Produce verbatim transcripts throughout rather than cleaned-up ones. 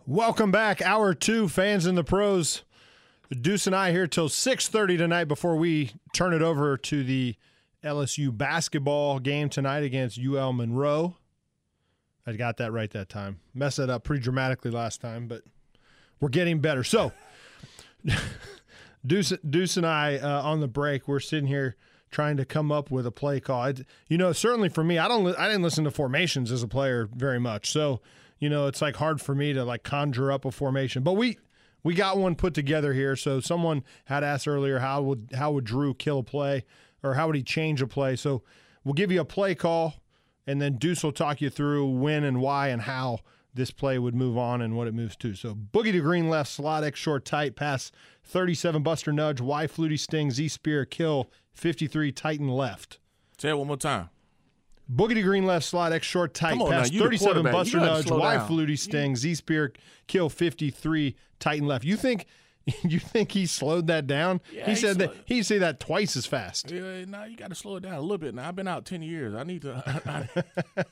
Welcome back, hour two, fans and the pros. Deuce and I here till six thirty tonight before we turn it over to the L S U basketball game tonight against U L Monroe. I got that right that time. Messed it up pretty dramatically last time, but we're getting better. So, Deuce, Deuce and I uh, on the break, we're sitting here trying to come up with a play call. It, you know, certainly for me, I don't, I didn't listen to formations as a player very much, so you know, it's like hard for me to like conjure up a formation. But we we got one put together here. So someone had asked earlier, how would how would Drew kill a play, or how would he change a play? So we'll give you a play call, and then Deuce will talk you through when and why and how this play would move on and what it moves to. So boogie to green left, slot X short tight, pass thirty-seven, Buster nudge, Y fluty sting, Z spear, kill fifty-three, Titan left. Say it one more time. Boogie to green left, slot X short tight, pass thirty-seven, Buster nudge, Y fluty sting, Z spear, kill fifty-three, Titan left. You think you think he slowed that down? Yeah, he, he said slowed, that he said that twice as fast. Yeah, no, you got to slow it down a little bit. Now I've been out ten years. I need to. I, I,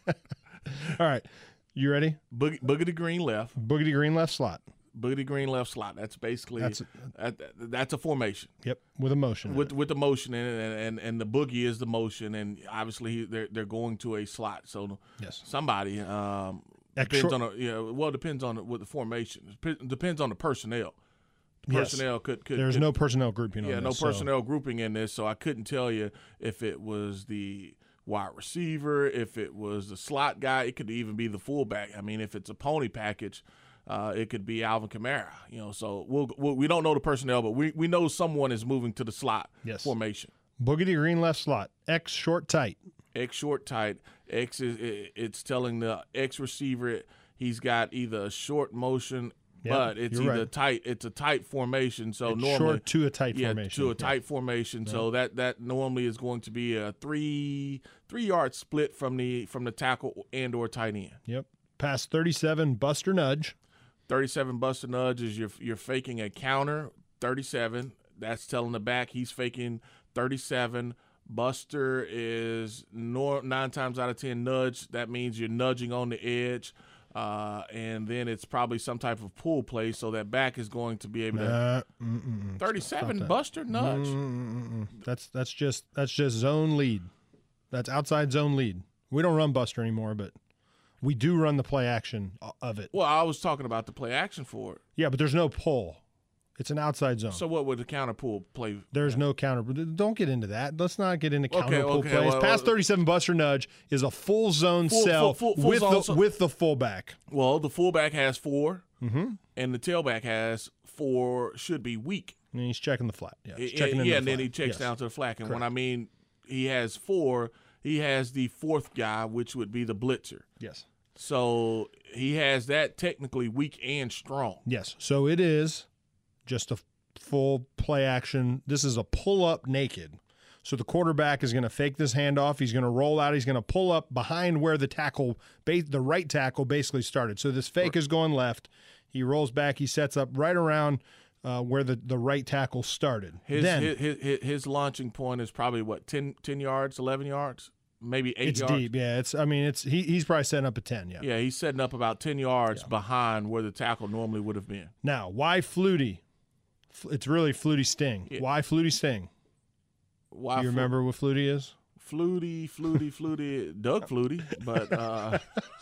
All right, you ready? Boogie, boogie to green left. Boogie to green left slot. Boogie to green left slot. That's basically that's a, that, that's a formation. Yep, with a motion. With with the motion in it, and, and and the boogie is the motion, and obviously they're they're going to a slot. So yes, somebody um, depends on a yeah. Well, it depends on what the formation. It depends on the personnel. Personnel yes. could, could there's could, no personnel grouping. Yeah, on no this, personnel so. grouping in this, so I couldn't tell you if it was the wide receiver, if it was the slot guy. It could even be the fullback. I mean, if it's a pony package. Uh, it could be Alvin Kamara, you know. So we'll, we'll, we don't know the personnel, but we, we know someone is moving to the slot yes. formation. Boogie to green left slot. X short tight. X short tight. X is it, it's telling the X receiver he's got either a short motion, yep, but it's either right. tight. It's a tight formation. So it's normally short to a tight yeah, formation. to a tight yeah. formation. Yeah. So that that normally is going to be a three three yard split from the from the tackle and or tight end. Yep. Pass thirty-seven, Buster nudge. thirty-seven Buster nudge is you're, you're faking a counter, thirty-seven. That's telling the back he's faking thirty-seven. Buster is nor, nine times out of ten nudge. That means you're nudging on the edge. Uh, and then it's probably some type of pull play, so that back is going to be able to. Uh, mm, mm, thirty-seven Buster nudge. Mm, mm, that's that's just that's just zone lead. That's outside zone lead. We don't run Buster anymore, but we do run the play action of it. Well, I was talking about the play action for it. Yeah, but there's no pull. It's an outside zone. So what would the counter pull play? There's no counter. Don't get into that. Let's not get into counter okay, pull okay, plays. well, Past thirty-seven Buster nudge is a full zone full, sell full, full, full with zone, the with the fullback. Well, the fullback has four, mm-hmm. and the tailback has four. Should be weak. And he's checking the flat. Yeah, he's yeah, checking yeah the and flat. then he checks yes. down to the flat. And Correct. when I mean he has four, he has the fourth guy, which would be the blitzer. Yes. So he has that technically weak and strong. Yes. So it is just a full play action. This is a pull up naked. So the quarterback is going to fake this handoff. He's going to roll out. He's going to pull up behind where the tackle, the right tackle, basically started. So this fake is going left. He rolls back. He sets up right around uh, where the, the right tackle started. His, then, his, his his launching point is probably what ten, ten yards, eleven yards. Maybe eight it's yards. It's deep, yeah. It's. I mean, it's he, he's probably setting up at ten, yeah. Yeah, he's setting up about ten yards yeah. behind where the tackle normally would have been. Now, why Flutie? It's really Flutie Sting. Yeah. Why Flutie Sting? Why? Do you Fl- remember what Flutie is? Flutie, Flutie, Flutie, Doug Flutie, but uh,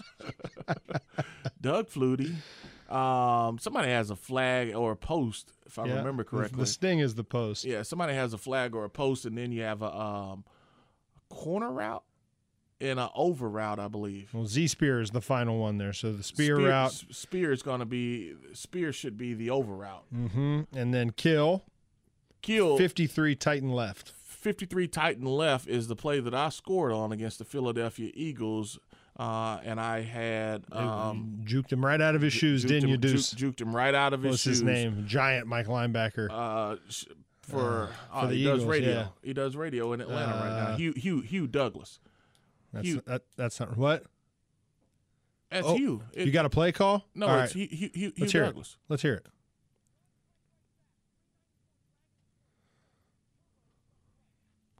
Doug Flutie. Um, somebody has a flag or a post, if I yeah, remember correctly. The, the Sting is the post. Yeah, somebody has a flag or a post, and then you have a um, corner route and an over route, I believe. Well, Z Spear is the final one there. So the spear, spear route. Spear is going to be spear should be the over route. Mm-hmm. And then kill. Kill. fifty-three Titan left. fifty-three Titan left is the play that I scored on against the Philadelphia Eagles. Uh, and I had um, juked him right out of his shoes, didn't him, you, Deuce? Juked, juked him right out of his What's shoes. What's his name? Giant Mike linebacker. Uh, for, uh, uh, for the he Eagles, does radio. Yeah. He does radio in Atlanta uh, right now. Hugh Hugh Hugh Douglas. That's Hugh. That, that's not what. That's oh, Hugh. It, you got a play call? No, All it's right. Hugh, Hugh, Hugh Let's hear Douglas. It. Let's hear it.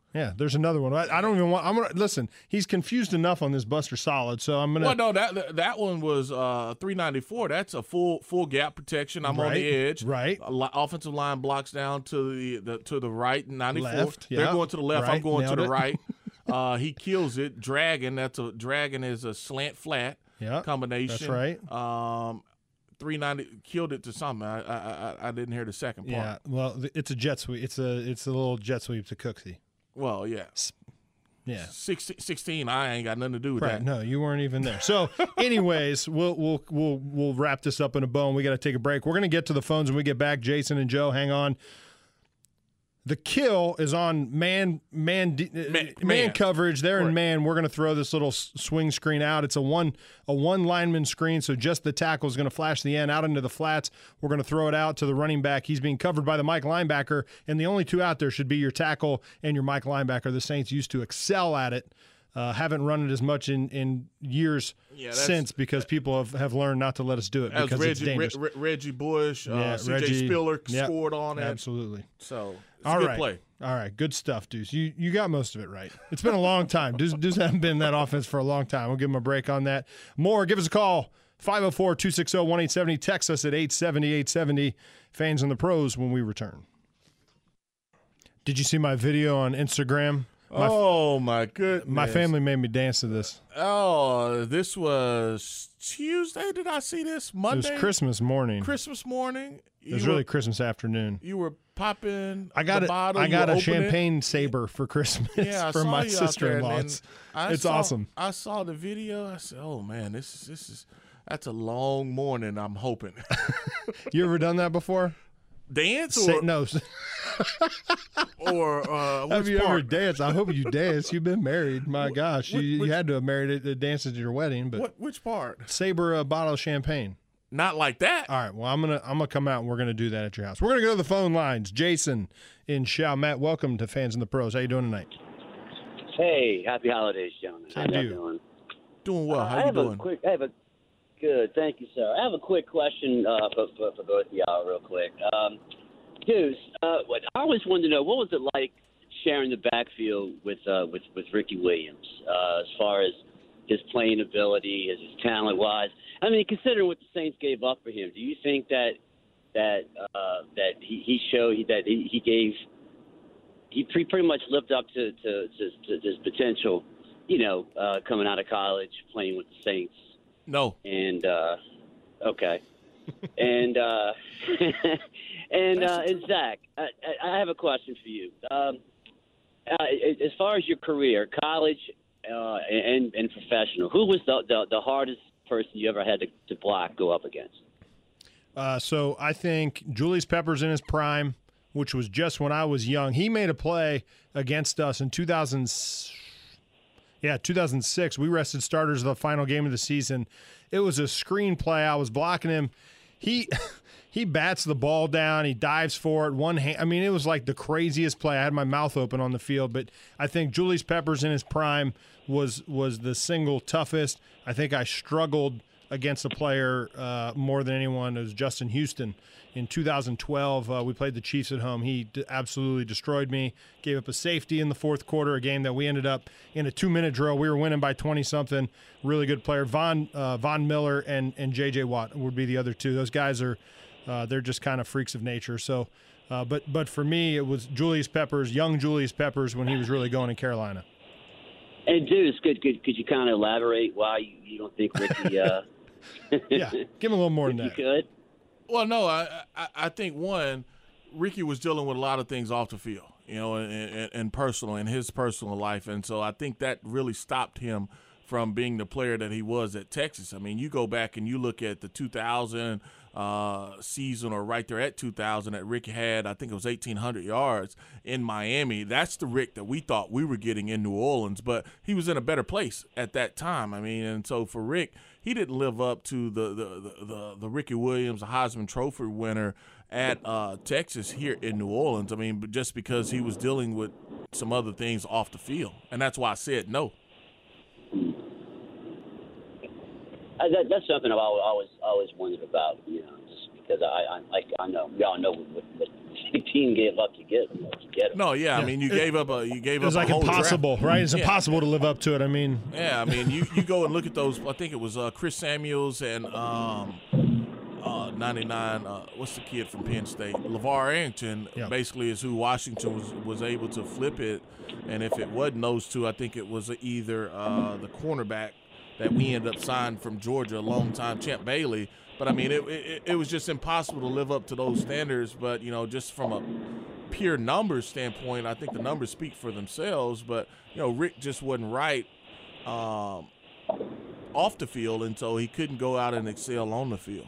Yeah, there's another one. I, I don't even want. I'm gonna listen. He's confused enough on this Buster Solid, so I'm gonna. Well, no, that that one was uh, three ninety-four. That's a full full gap protection. I'm right, on the edge. Right. A li- offensive line blocks down to the, the to the right. ninety-four. Left. They're Yep. going to the left. Right. I'm going Nailed to the it. right. Uh, he kills it. Dragon. That's a dragon is a slant flat Yeah. combination. That's right. Um, three ninety killed it to something. I I I, I didn't hear the second part. Yeah. Well, th- it's a jet sweep. It's a it's a little jet sweep to Cooksey. Well, yeah. Yeah. Six, sixteen. I ain't got nothing to do with Right. that. No, you weren't even there. So, anyways, we'll we'll we'll we'll wrap this up in a bow, and we got to take a break. We're gonna get to the phones when we get back. Jason and Joe, hang on. The kill is on man man man, Man- man man. coverage. They're in Correct. man. We're going to throw this little s- swing screen out. It's a one a one lineman screen, so just the tackle is going to flash the end out into the flats. We're going to throw it out to the running back. He's being covered by the Mike linebacker, and the only two out there should be your tackle and your Mike linebacker. The Saints used to excel at it. Uh, haven't run it as much in, in years Yeah, that's- since because people have, have learned not to let us do it That was because it's Reggie, dangerous. Re- Re- Reggie Bush, uh, Yeah, C J Reggie- Spiller yep, scored on it. Absolutely. So it's All a good right. play. All right. Good stuff, Deuce. You you got most of it right. It's been a long time. Deuce, Deuce hasn't been in that offense for a long time. We'll give him a break on that. More, give us a call. five oh four, two six oh, one eight seven oh. Text us at eight seven oh, eight seven oh. Fans and the Pros when we return. Did you see my video on Instagram? My, oh, my goodness. my family made me dance to this. Oh, this was Tuesday. Did I see this? Monday? It was Christmas morning. Christmas morning. It was You really were- Christmas afternoon. You were popping I got the a, bottle. I you got were a opening it. champagne saber for Christmas Yeah, I for saw my you out there, sister-in-law. and It's, then I it's saw- awesome. I saw the video. I said, "Oh man, this is this is that's a long morning." I'm hoping. You ever done that before? Dance Say, or no. or uh, Have which you ever part? danced? I hope you danced. You've been married. My gosh, which- you, which- you had to have married at the dances at your wedding. But What which part? saber a bottle of champagne. Not like that. All right. Well, I'm gonna I'm gonna come out and we're gonna do that at your house. We're gonna go to the phone lines. Jason in Chalmette. Welcome to Fans and the Pros. How you doing tonight? Hey, happy holidays, gentlemen. Same How to you you. doing? Doing well. Uh, How I you have doing? A quick, I have a good. Thank you, sir. I have a quick question uh, for, for, for both of y'all, real quick. Um, Deuce, uh, what I always wanted to know, what was it like sharing the backfield with uh, with with Ricky Williams, uh, as far as his playing ability, his, his talent wise? I mean, considering what the Saints gave up for him, do you think that that uh, that he, he showed that he, he gave he pre- pretty much lived up to to, to, to his potential? You know, uh, coming out of college, playing with the Saints, No. and uh, okay, and uh, and uh, and Zach, I, I have a question for you. Um, uh, as far as your career, college uh, and and professional, who was the, the the hardest person you ever had to, to block, go up against? Uh, so I think Julius Peppers in his prime, which was just when I was young. He made a play against us in two thousand. Yeah, two thousand six. We rested starters the final game of the season. It was a screen play. I was blocking him. He he bats the ball down. He dives for it. One hand. I mean, it was like the craziest play. I had my mouth open on the field. But I think Julius Peppers in his prime was was the single toughest. I think I struggled against a player uh, more than anyone. It was Justin Houston. In two thousand twelve, uh, we played the Chiefs at home. He d- absolutely destroyed me, gave up a safety in the fourth quarter, a game that we ended up in a two-minute drill. We were winning by twenty-something. Really good player. Von uh, Von Miller and, and J J. Watt would be the other two. Those guys are uh, they're just kind of freaks of nature. So, uh, but but for me, it was Julius Peppers, young Julius Peppers, when he was really going in Carolina. And Deuce, could could could you kind of elaborate why you, you don't think Ricky? Uh, Yeah, give him a little more than you that. could. Well, no, I, I I think one, Ricky was dealing with a lot of things off the field, you know, and, and, and personal in his personal life, and so I think that really stopped him from being the player that he was at Texas. I mean, you go back and you look at the two thousand uh, season, or right there at two thousand, that Rick had, I think it was eighteen hundred yards in Miami. That's the Rick that we thought we were getting in New Orleans, but he was in a better place at that time. I mean, and so for Rick, he didn't live up to the the the, the, the Ricky Williams, the Heisman Trophy winner at uh, Texas here in New Orleans. I mean, but just because he was dealing with some other things off the field, and that's why I said no. Uh, that, that's something I've always always always wondered about. You know, just because I I, I I know we all know what, what the team gave up to get him. To get him. No, yeah, Yeah. I mean, you It- gave up a you gave It was up like a whole impossible, draft. right? It's Yeah. impossible to live up to it. I mean, Yeah, I mean, you, you go and look at those. I think it was uh, Chris Samuels and um, uh, ninety-nine. Uh, what's the kid from Penn State? LeVar Arrington. Yeah. Basically, is who Washington was was able to flip it. And if it wasn't those two, I think it was either uh, the cornerback that we ended up signing from Georgia, a long time, Champ Bailey. But I mean, it, it it was just impossible to live up to those standards. But you know, just from a pure numbers standpoint, I think the numbers speak for themselves. But you know, Rick just wasn't right um, off the field, and so he couldn't go out and excel on the field.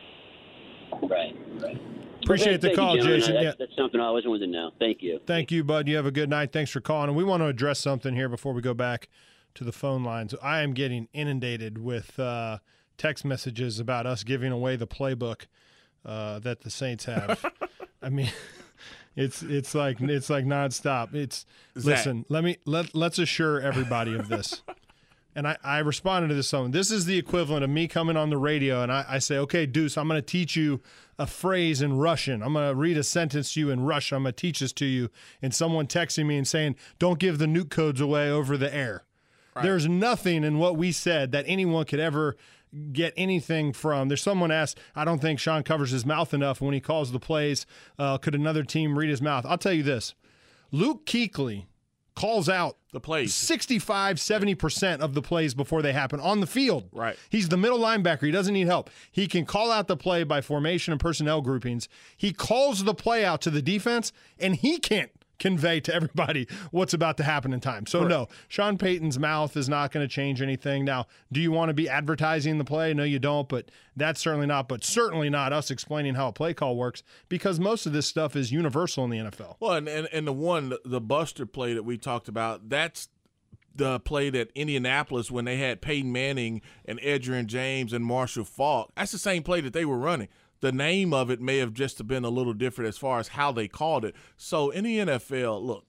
Right, right. appreciate the Thank you, call, gentlemen. Jason. That's, Yeah. that's something I always wanted to know. Thank you. Thank you, bud. You have a good night. Thanks for calling. And we want to address something here before we go back to the phone lines. I am getting inundated with uh, text messages about us giving away the playbook uh, that the Saints have. I mean, it's it's like it's like nonstop. It's Zach. listen. Let me let let's assure everybody of this. And I, I responded to this song. This is the equivalent of me coming on the radio and I, I say, okay, Deuce, I'm going to teach you a phrase in Russian. I'm going to read a sentence to you in Russian. I'm going to teach this to you. And someone texting me and saying, don't give the nuke codes away over the air. Right. There's nothing in what we said that anyone could ever get anything from. There's someone asked, I don't think Sean covers his mouth enough when he calls the plays. Uh, could another team read his mouth? I'll tell you this. Luke Kuechly calls out the plays sixty-five, seventy percent of the plays before they happen on the field. Right. He's the middle linebacker. He doesn't need help. He can call out the play by formation and personnel groupings. He calls the play out to the defense, and he can't convey to everybody what's about to happen in time. So, Correct. no, Sean Payton's mouth is not going to change anything. Now, do you want to be advertising the play? No, you don't, but that's certainly not. But certainly not us explaining how a play call works, because most of this stuff is universal in the N F L. Well, and, and, and the one, the Buster play that we talked about, that's the play that Indianapolis, when they had Peyton Manning and Edgerrin James and Marshall Faulk, that's the same play that they were running. The name of it may have just been a little different as far as how they called it. So in the N F L, look,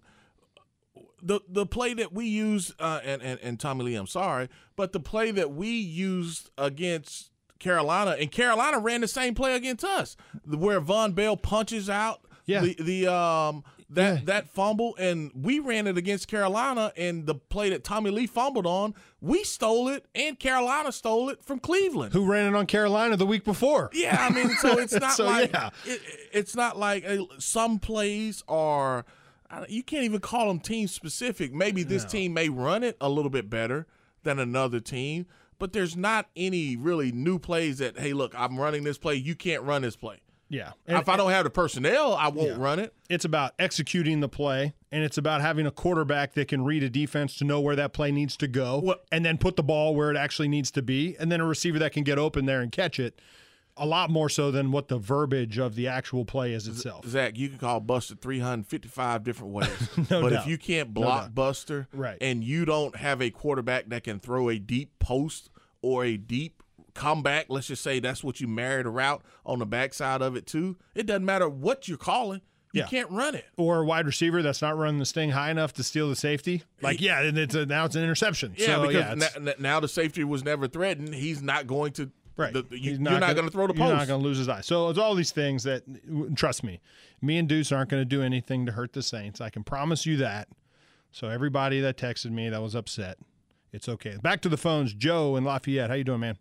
the the play that we used, uh, and, and, and Tommy Lee, I'm sorry, but the play that we used against Carolina, and Carolina ran the same play against us, where Von Bell punches out Yeah. the, the um that Yeah. that fumble, and we ran it against Carolina, and the play that Tommy Lee fumbled on, we stole it, and Carolina stole it from Cleveland. Who ran it on Carolina the week before? Yeah, I mean, so it's not So, like yeah. it, it's not like uh, some plays are. I- You can't even call them team specific. Maybe this No. team may run it a little bit better than another team, but there's not any really new plays that, hey, look, I'm running this play. You can't run this play. Yeah. if I don't have the personnel, I won't Yeah. run it. It's about executing the play, and it's about having a quarterback that can read a defense to know where that play needs to go, Well- and then put the ball where it actually needs to be, and then a receiver that can get open there and catch it. A lot more so than what the verbiage of the actual play is itself. Zach, you can call Buster three hundred fifty-five different ways, No but doubt. if you can't No block doubt. Buster, Right. and you don't have a quarterback that can throw a deep post or a deep comeback, let's just say that's what you married a route on the backside of it too, it doesn't matter what you're calling, you Yeah. can't run it. Or a wide receiver that's not running the sting high enough to steal the safety. Like, yeah, and it's a, now it's an interception. Yeah, so, because yeah, it's- n- n- now the safety was never threatened. He's not going to. Right. The, you, He's you're not gonna- going to throw the You're not post. going to lose his eye. So it's all these things that, trust me, me and Deuce aren't going to do anything to hurt the Saints. I can promise you that. So everybody that texted me that was upset, it's okay. Back to the phones. Joe in Lafayette. How you doing, man?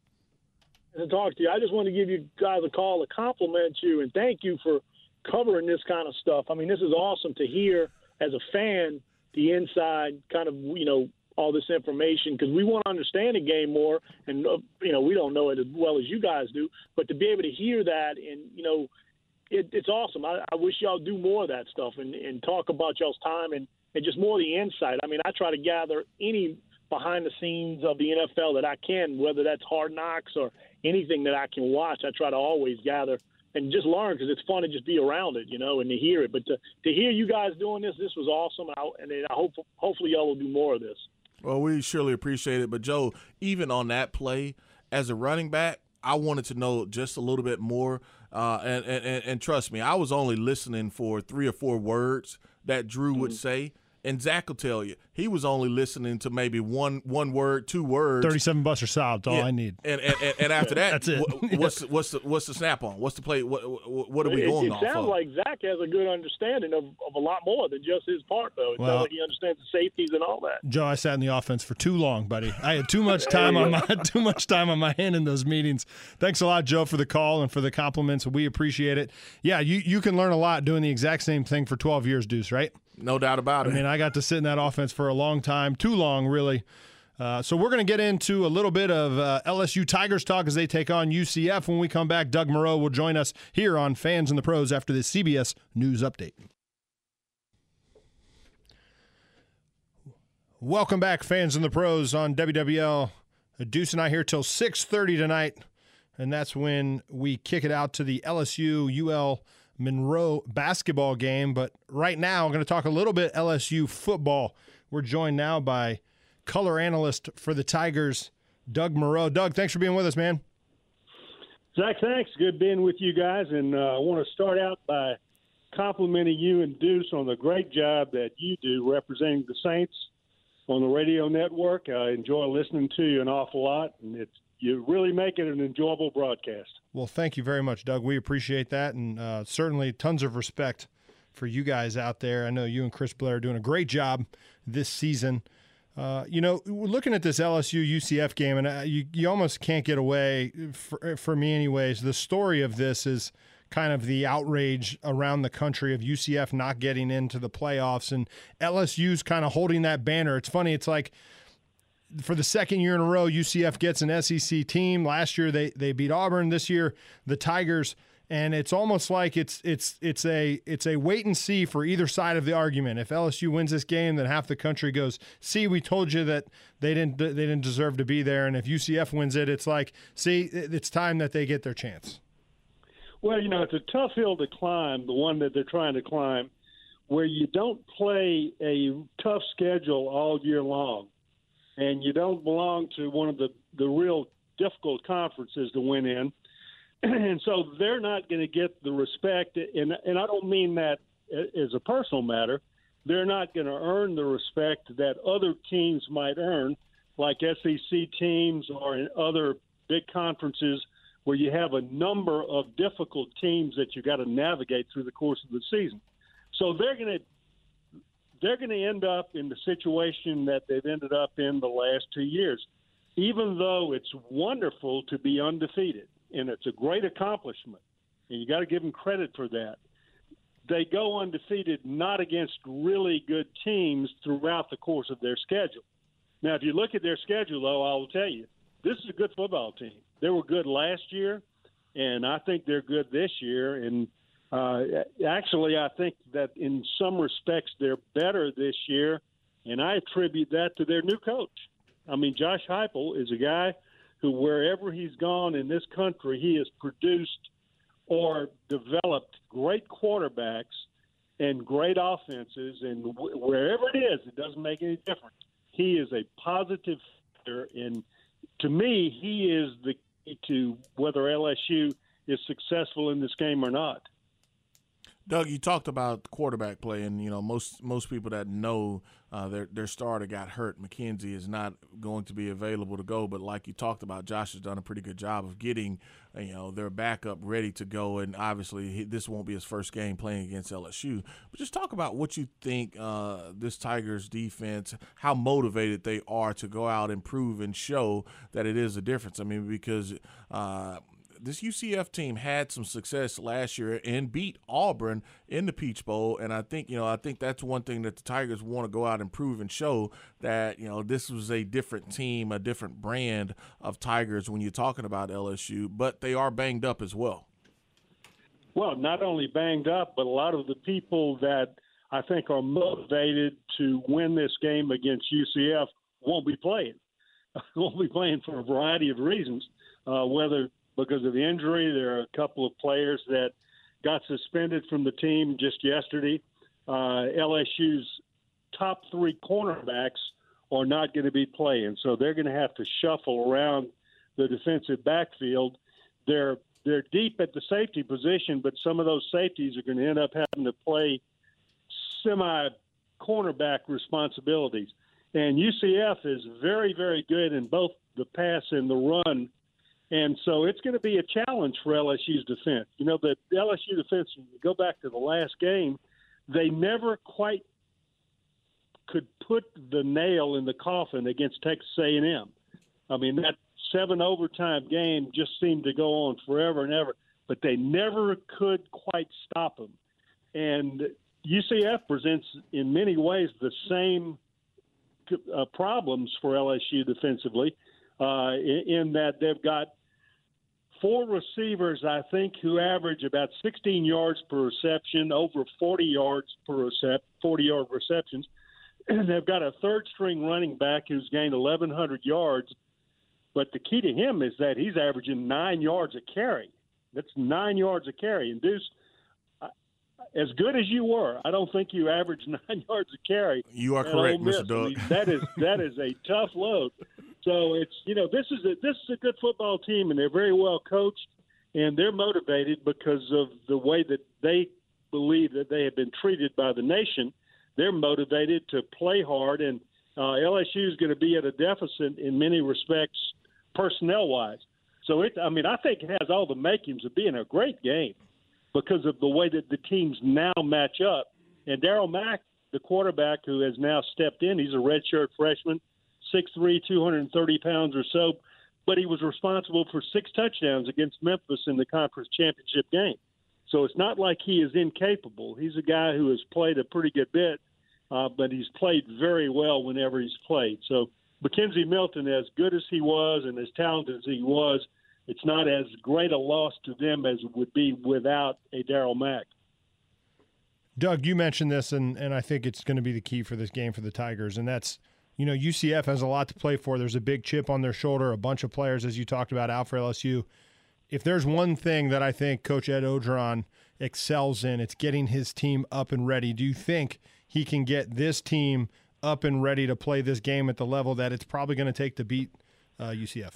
To talk to you. I just want to give you guys a call to compliment you and thank you for covering this kind of stuff. I mean, this is awesome to hear as a fan, the inside kind of, you know, all this information, because we want to understand the game more, and uh, you know, we don't know it as well as you guys do, but to be able to hear that, and you know, it, it's awesome. I, I wish y'all do more of that stuff and, and talk about y'all's time and, and just more of the insight. I mean, I try to gather any behind the scenes of the N F L that I can, whether that's Hard Knocks or anything that I can watch. I try to always gather and just learn, because it's fun to just be around it, you know, and to hear it. But to, to hear you guys doing this, this was awesome, and I, and I hope hopefully y'all will do more of this. Well, we surely appreciate it. But, Joe, even on that play, as a running back, I wanted to know just a little bit more. Uh, and, and, and trust me, I was only listening for three or four words that Drew would say. And Zach will tell you, he was only listening to maybe one one word, two words. thirty-seven Buster Salad, that's all yeah. I need. And and, and, and after that, that's it. what, what's, what's, the, what's the snap on? What's the play? What, what are we going it, it off It sounds of? like Zach has a good understanding of, of a lot more than just his part, though. It Well, sounds like he understands the safeties and all that. Joe, I sat in the offense for too long, buddy. I had too much time on my too much time on my hand in those meetings. Thanks a lot, Joe, for the call and for the compliments. We appreciate it. Yeah, you, you can learn a lot doing the exact same thing for twelve years, Deuce, right? No doubt about it. I mean, I got to sit in that offense for a long time, too long, really. Uh, so we're going to get into a little bit of uh, L S U Tigers talk as they take on U C F. When we come back, Doug Moreau will join us here on Fans and the Pros after this C B S News Update. Welcome back, Fans and the Pros on W W L. Deuce and I here till six thirty tonight, and that's when we kick it out to the L S U U L Monroe basketball game. But right now, I'm going to talk a little bit L S U football. We're joined now by color analyst for the Tigers, Doug Moreau. Doug, thanks for being with us, man. Zach, thanks. Good being with you guys. And uh, I want to start out by complimenting you and Deuce on the great job that you do representing the Saints on the radio network. I enjoy listening to you an awful lot, and it's you really make it an enjoyable broadcast. Well, thank you very much, Doug. We appreciate that, and uh, certainly tons of respect for you guys out there. I know you and Chris Blair are doing a great job this season. Uh, you know, we're looking at this L S U U C F game, and uh, you, you almost can't get away, for, for me anyways. The story of this is kind of the outrage around the country of U C F not getting into the playoffs, and L S U's kind of holding that banner. It's funny. It's like for the second year in a row, U C F gets an S E C team. Last year they they beat Auburn. This year the Tigers, and it's almost like it's it's it's a it's a wait and see for either side of the argument. If L S U wins this game, then half the country goes, "See, we told you that they didn't they didn't deserve to be there." And if U C F wins it, it's like, "See, it's time that they get their chance." Well, you know, it's a tough hill to climb, the one that they're trying to climb, where you don't play a tough schedule all year long, and you don't belong to one of the, the real difficult conferences to win in. And so they're not going to get the respect, and, and I don't mean that as a personal matter. They're not going to earn the respect that other teams might earn, like S E C teams or in other big conferences where you have a number of difficult teams that you got to navigate through the course of the season. So they're going to they're going to end up in the situation that they've ended up in the last two years, even though it's wonderful to be undefeated, and it's a great accomplishment, and you got to give them credit for that. They go undefeated not against really good teams throughout the course of their schedule. Now, if you look at their schedule, though, I will tell you, this is a good football team. They were good last year, and I think they're good this year. And uh, actually, I think that in some respects they're better this year, and I attribute that to their new coach. I mean, Josh Heupel is a guy who, wherever he's gone in this country, he has produced or developed great quarterbacks and great offenses, and w- wherever it is, it doesn't make any difference. He is a positive factor, and to me, he is the key to whether L S U is successful in this game or not. Doug, you talked about quarterback play, and you know most most people that know uh, their their starter got hurt. McKenzie is not going to be available to go, but like you talked about, Josh has done a pretty good job of getting you know their backup ready to go, and obviously he, this won't be his first game playing against L S U. But just talk about what you think uh, this Tigers defense, how motivated they are to go out and prove and show that it is a difference. I mean, because uh, this U C F team had some success last year and beat Auburn in the Peach Bowl, and I think you know I think that's one thing that the Tigers want to go out and prove and show that you know this was a different team, a different brand of Tigers when you're talking about L S U, but they are banged up as well. Well, not only banged up, but a lot of the people that I think are motivated to win this game against U C F won't be playing. won't be playing for a variety of reasons, uh, whether because of injury. There are a couple of players that got suspended from the team just yesterday. Uh, L S U's top three cornerbacks are not going to be playing, so they're going to have to shuffle around the defensive backfield. They're they're deep at the safety position, but some of those safeties are going to end up having to play semi cornerback responsibilities. And U C F is very, very good in both the pass and the run. And so it's going to be a challenge for L S U's defense. You know, the L S U defense, when you go back to the last game, they never quite could put the nail in the coffin against Texas A and M. I mean, that seven overtime game just seemed to go on forever and ever, but they never could quite stop them. And U C F presents in many ways the same uh, problems for L S U defensively uh, in, in that they've got four receivers, I think, who average about sixteen yards per reception, over forty yards per recept, forty-yard receptions. And they've got a third-string running back who's gained eleven hundred yards. But the key to him is that he's averaging nine yards a carry. That's nine yards a carry. And Deuce, as good as you were, I don't think you averaged nine yards a carry. You are correct, Mister Doug. I mean, that is that is a tough load. So it's you know this is a this is a good football team, and they're very well coached, and they're motivated because of the way that they believe that they have been treated by the nation. They're motivated to play hard, and uh, L S U is going to be at a deficit in many respects, personnel-wise. So it, I mean, I think it has all the makings of being a great game because of the way that the teams now match up. And Darrell Mack, the quarterback who has now stepped in, he's a redshirt freshman, six three, two hundred thirty pounds or so, but he was responsible for six touchdowns against Memphis in the conference championship game. So it's not like he is incapable. He's a guy who has played a pretty good bit, uh, but he's played very well whenever he's played. So McKenzie Milton, as good as he was and as talented as he was, it's not as great a loss to them as it would be without a Darrell Mack. Doug, you mentioned this, and, and I think it's going to be the key for this game for the Tigers, and that's, you know, U C F has a lot to play for. There's a big chip on their shoulder, a bunch of players, as you talked about, out for L S U. If there's one thing that I think Coach Ed Orgeron excels in, it's getting his team up and ready. Do you think he can get this team up and ready to play this game at the level that it's probably going to take to beat uh, U C F?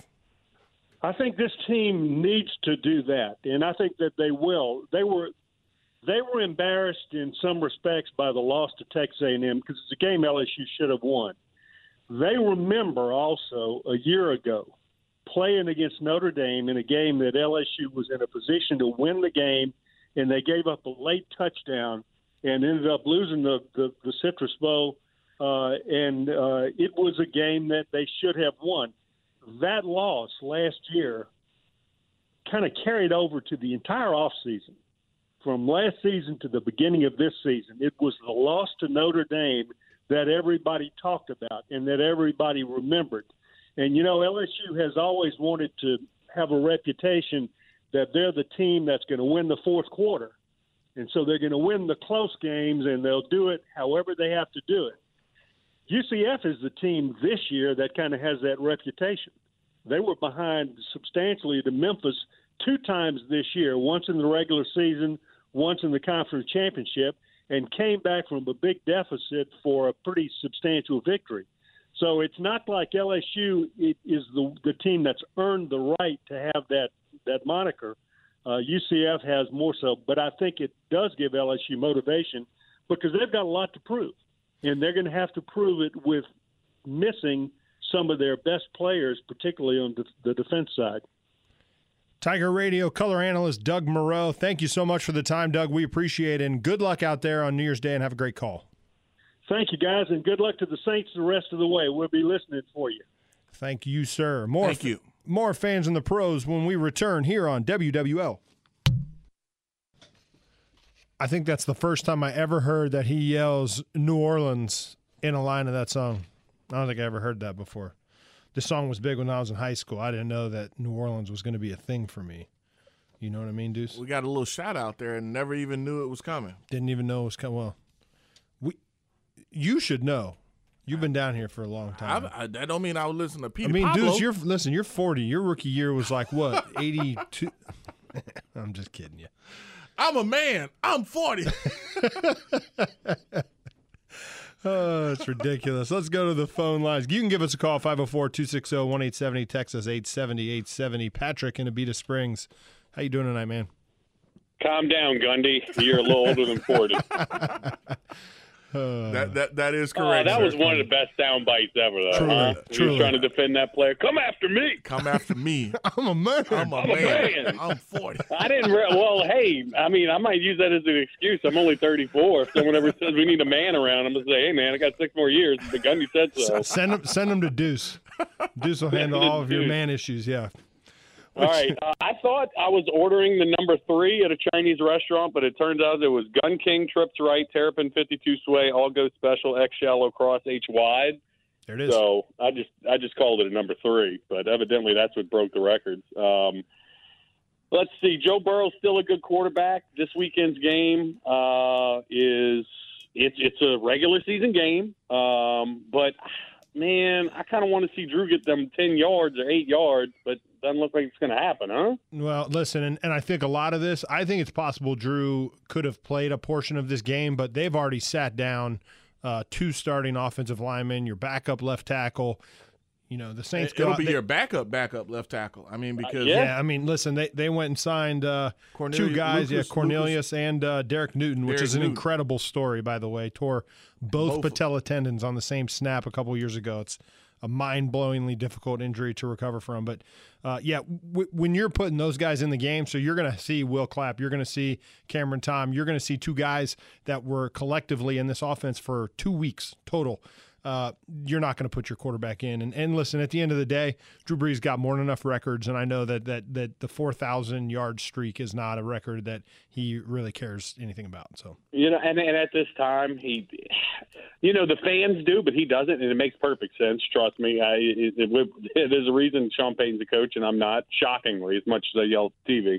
I think this team needs to do that, and I think that they will. They were they were embarrassed in some respects by the loss to Texas A and M because it's a game L S U should have won. They remember also a year ago playing against Notre Dame in a game that L S U was in a position to win the game, and they gave up a late touchdown and ended up losing the, the, the Citrus Bowl, uh, and uh, it was a game that they should have won. That loss last year kind of carried over to the entire offseason. From last season to the beginning of this season, it was the loss to Notre Dame that everybody talked about and that everybody remembered. And, you know, L S U has always wanted to have a reputation that they're the team that's going to win the fourth quarter. And so they're going to win the close games, and they'll do it however they have to do it. U C F is the team this year that kind of has that reputation. They were behind substantially to Memphis two times this year, once in the regular season, once in the conference championship, and came back from a big deficit for a pretty substantial victory. So it's not like L S U is the, the team that's earned the right to have that, that moniker. Uh, U C F has more so, but I think it does give L S U motivation because they've got a lot to prove, and they're going to have to prove it with missing some of their best players, particularly on the, the defense side. Tiger Radio color analyst Doug Moreau, thank you so much for the time, Doug. We appreciate it, and good luck out there on New Year's Day, and have a great call. Thank you, guys, and good luck to the Saints the rest of the way. We'll be listening for you. Thank you, sir. More Thank you. More Fans in the Pros when we return here on W W L. I think that's the first time I ever heard that he yells New Orleans in a line of that song. I don't think I ever heard that before. This song was big when I was in high school. I didn't know that New Orleans was going to be a thing for me. You know what I mean, Deuce? We got a little shout out there and never even knew it was coming. Didn't even know it was coming. Well, we, you should know. You've been down here for a long time. I, I, that don't mean I would listen to Peter I mean, Pablo. Deuce, you're listen. You're forty. Your rookie year was like what, eighty-two? I'm just kidding you. I'm a man. I'm forty. Oh, it's ridiculous. Let's go to the phone lines. You can give us a call, five oh four, two six zero, one eight seven zero, text us eight seven zero, eight seven zero. Patrick in Abita Springs. How you doing tonight, man? Calm down, Gundy. You're a little older than forty. Uh, that that that is Oh, correct. that sir. was one of the best sound bites ever, though. Truly, huh? He truly. was trying to defend that player. Come after me. Come after me. I'm a man. I'm a I'm a man. man. I'm forty. I didn't. Re- well, hey, I mean, I might use that as an excuse. I'm only thirty-four. If someone ever says we need a man around, I'm gonna say, hey, man, I got six more years. The Gundy said so. Send him, send him to Deuce. Deuce will handle all of your Deuce. man issues. Yeah. All right. Uh, I thought I was ordering the number three at a Chinese restaurant, but it turns out it was Gun King, Trips Right, Terrapin fifty-two Sway, All Go Special, X Shallow Cross, H Wide. There it is. So I just I just called it a number three, but evidently that's what broke the records. Um, let's see. Joe Burrow's still a good quarterback. This weekend's game uh, is it's it's a regular season game, um, but man, I kind of want to see Drew get them ten yards or eight yards, but doesn't look like it's going to happen, huh? Well, listen, and, and I think a lot of this, I think it's possible Drew could have played a portion of this game, but they've already sat down uh, two starting offensive linemen, your backup left tackle. You know, the Saints It'll go be they, your backup, backup left tackle. I mean, because yeah. Yeah, I mean, listen, they, they went and signed uh, Cornelius- two guys, Lucas- yeah, Cornelius and uh, Derek Newton, which Derek is an Newton. incredible story, by the way. Tore both, Both. patella tendons on the same snap a couple years ago. It's a mind-blowingly difficult injury to recover from. But, uh, yeah, w- when you're putting those guys in the game, so you're going to see Will Clapp, you're going to see Cameron Tom, you're going to see two guys that were collectively in this offense for two weeks total. Uh, you're not going to put your quarterback in. And, and listen, at the end of the day, Drew Brees got more than enough records, and I know that that that the four thousand yard streak is not a record that he really cares anything about. So You know, and, and at this time, he, you know, the fans do, but he doesn't, and it makes perfect sense. Trust me. I, it, it, it, there's a reason Sean Payton's the coach, and I'm not, shockingly, as much as I yell at T V.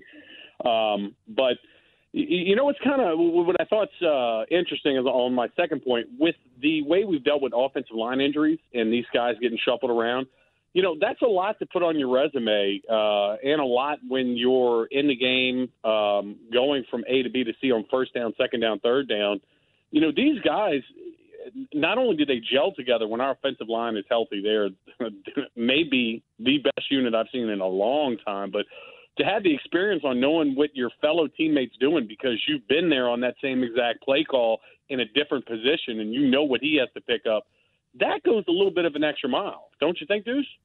Um, but you know what's kind of what I thought's uh, interesting is on my second point with the way we've dealt with offensive line injuries and these guys getting shuffled around. You know, that's a lot to put on your resume, uh, and a lot when you're in the game, um, going from A to B to C on first down, second down, third down. You know, these guys, not only do they gel together when our offensive line is healthy, they're maybe the best unit I've seen in a long time, but to have the experience on knowing what your fellow teammates doing because you've been there on that same exact play call in a different position and you know what he has to pick up, that goes a little bit of an extra mile. Don't you think, Deuce?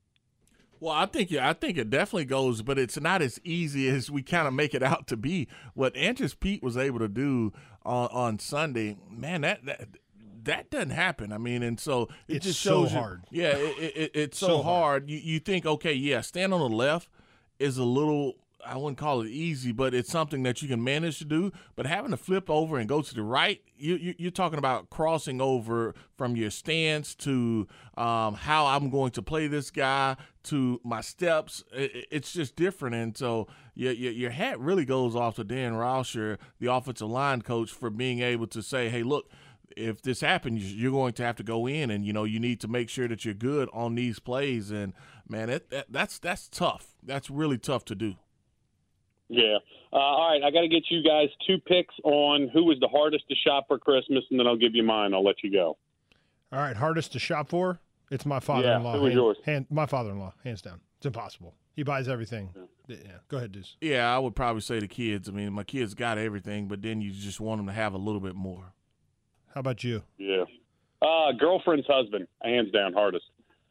Well, I think yeah, I think it definitely goes, but it's not as easy as we kind of make it out to be. What Andres Pete was able to do on, on Sunday, man, that, that that doesn't happen. I mean, and so it It's just so shows you- hard. Yeah, it, it, it's so, So hard. hard. You you think, okay, yeah, stand on the left is a little, I wouldn't call it easy, but it's something that you can manage to do. But having to flip over and go to the right, you, you, you're talking about crossing over from your stance to um, how I'm going to play this guy to my steps. It, it's just different. And so your, your, your hat really goes off to Dan Rauscher, the offensive line coach, for being able to say, hey, look, if this happens, you're going to have to go in, and you know you need to make sure that you're good on these plays. And man, it, that, that's that's tough. That's really tough to do. Yeah. Uh, all right, I got to get you guys two picks on who was the hardest to shop for Christmas, and then I'll give you mine. I'll let you go. all right, hardest to shop for? It's my father-in-law. who was hand- yours? hand- my father-in-law, hands down. It's impossible. He buys everything. Yeah. Go ahead, Deuce. Yeah, I would probably say the kids. I mean, my kids got everything, but then you just want them to have a little bit more. How about you? Yeah. Uh, girlfriend's husband, hands down, hardest.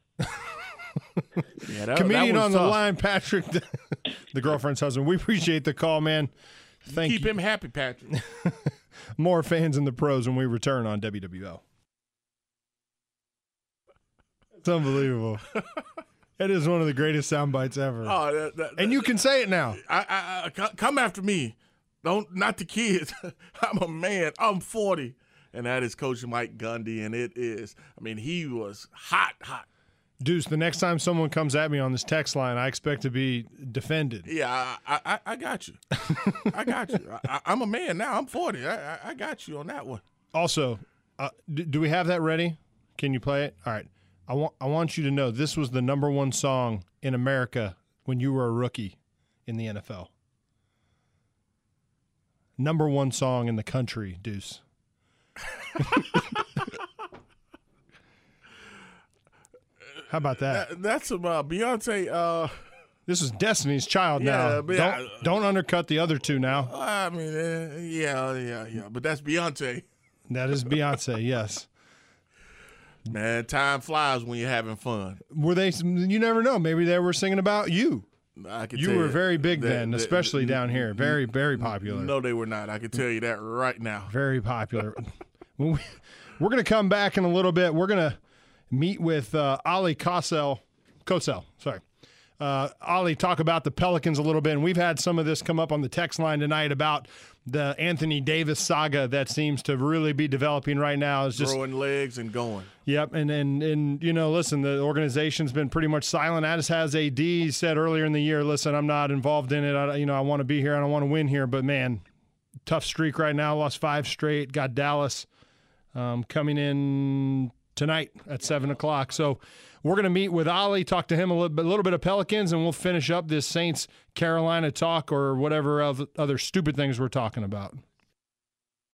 Yeah, that, Comedian that was on the tough. line, Patrick, the girlfriend's husband. We appreciate the call, man. Thank Keep you. him happy, Patrick. More fans in the pros when we return on W W O. It's unbelievable. It is one of the greatest sound bites ever. Oh, that, that, and you can say it now. I, I, I, co- come after me. Don't not the kids. I'm a man. I'm forty, and that is Coach Mike Gundy, and it is. I mean, he was hot, hot. Deuce, the next time someone comes at me on this text line, I expect to be defended. Yeah, I, I, I got you. I got you. I, I'm a man now. I'm forty. I, I, I got you on that one. Also, uh, do, do we have that ready? Can you play it? All right. I want I want you to know this was the number one song in America when you were a rookie in the N F L. Number one song in the country, Deuce. How about that? That, that's some uh, Beyonce. Uh, This is Destiny's Child Yeah, now. but don't, I- don't undercut the other two now. I mean, uh, yeah, yeah, yeah. But that's Beyonce. That is Beyonce, yes. Man, time flies when you're having fun. Were they? You never know. Maybe they were singing about you. I can You tell were you very big that- then, that- especially that- down here. Very, very popular. No, they were not. I can tell you that right now. Very popular. When we, we're going to come back in a little bit. We're going to meet with uh, Ali Kosel. Kosel, sorry. Uh, Ali, talk about the Pelicans a little bit. And we've had some of this come up on the text line tonight about the Anthony Davis saga that seems to really be developing right now. It's just Throwing legs and going. Yep, and, and and you know, listen, the organization's been pretty much silent, as has A D. He said earlier in the year, listen, I'm not involved in it. I, you know, I want to be here. I don't want to win here. But, man, tough streak right now. Lost five straight. Got Dallas um, coming in tonight at seven o'clock. So we're going to meet with Ali, talk to him a little bit, a little bit of Pelicans, and we'll finish up this Saints-Carolina talk or whatever other stupid things we're talking about.